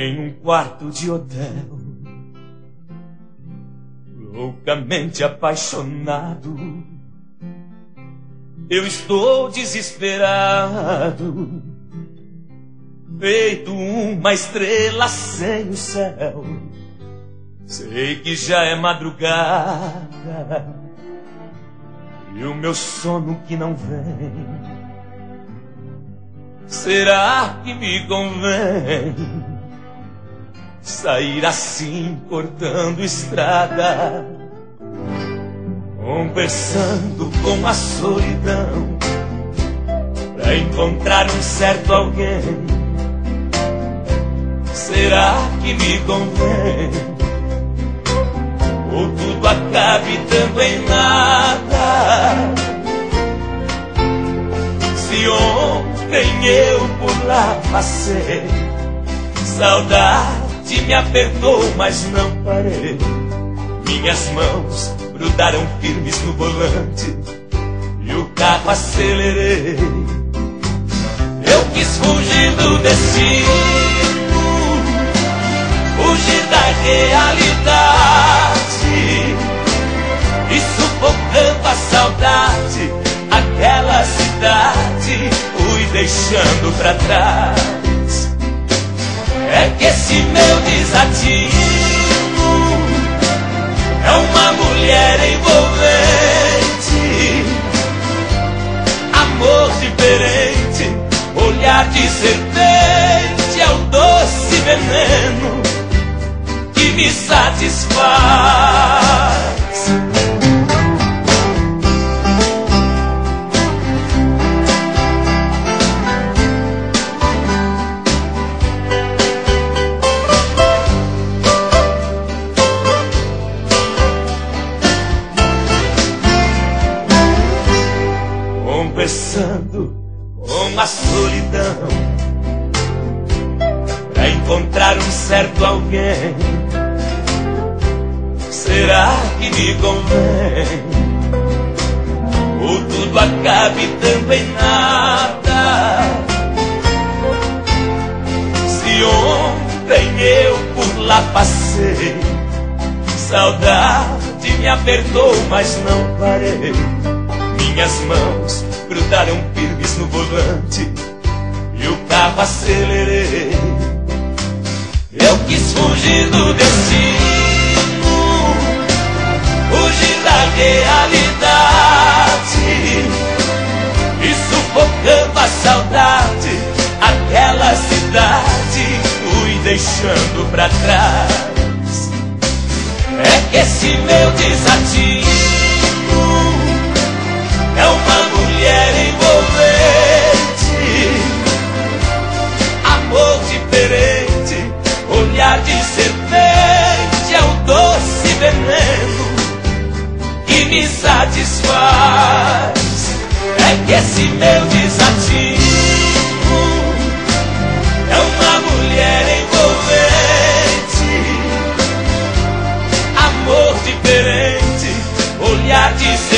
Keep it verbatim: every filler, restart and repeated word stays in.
em um quarto de hotel, loucamente apaixonado. Eu estou desesperado, feito uma estrela sem o céu. Sei que já é madrugada e o meu sono que não vem. Será que me convém sair assim, cortando estrada, conversando com a solidão, pra encontrar um certo alguém? Será que me convém? Ou tudo acabe dando em nada? Se ontem eu por lá passei, saudade me apertou, mas não parei. Minhas mãos grudaram firmes no volante e o carro acelerei. Eu quis fugir do destino, fugir da realidade, e sufocando a saudade, aquela cidade fui deixando pra trás. É que esse meu desatino é uma mulher envolvente, amor diferente, olhar de serpente, é o doce veneno que me satisfaz. Conversando com a solidão, pra encontrar um certo alguém. Será que me convém? Ou tudo acabe dando em nada? Se ontem eu por lá passei, saudade me apertou, mas não parei. Minhas mãos grudaram firmes no volante e o carro acelerei. Eu quis fugir do destino, fugir da realidade, e sufocando a saudade, aquela cidade fui deixando pra trás. É que esse meu desatino é uma mulher envolvente, amor diferente, olhar de serpente, é o doce veneno que me satisfaz. É que esse meu desatino é uma mulher envolvente, amor diferente, olhar de serpente,